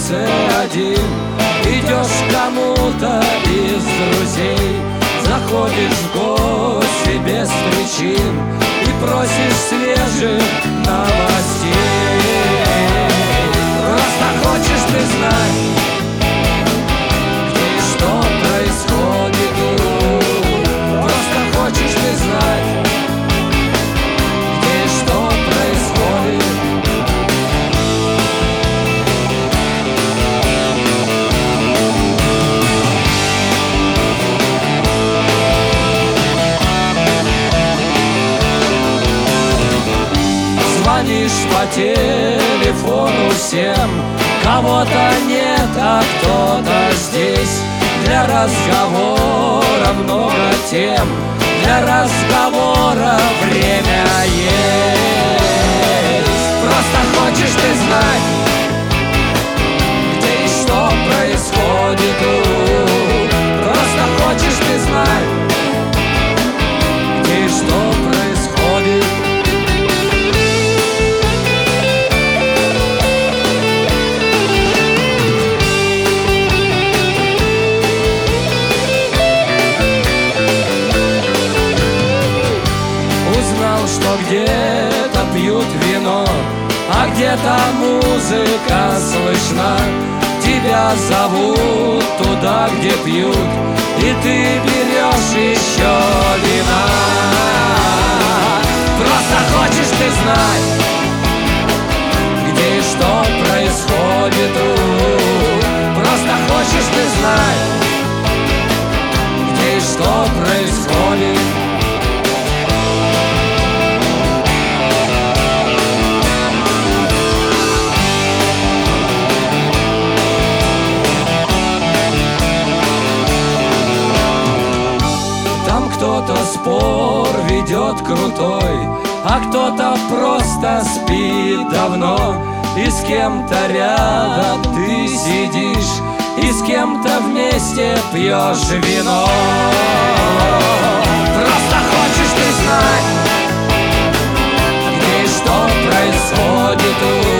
улице один, идешь к кому-то из друзей, заходишь в гости без причин и просишь свежих новостей. Просто хочешь ты знать, где и что происходит тут. Просто хочешь ты знать, где и что происходит. Звонишь по телефону всем, кого-то нет, а кто-то здесь. Для разговора много тем, для разговора время есть. Просто хочешь ты знать, где и что происходит тут. Просто хочешь ты знать, где и что происходит. Что где-то пьют вино, а где-то музыка слышна. Тебя зовут туда, где пьют, и ты берешь еще вина. Просто хочешь ты знать, где и что происходит тут. Просто хочешь ты знать, где и что происходит. Кто-то спор ведет крутой, а кто-то просто спит давно. И с кем-то рядом ты сидишь, и с кем-то вместе пьешь вино. Просто хочешь ты знать, где и что происходит тут.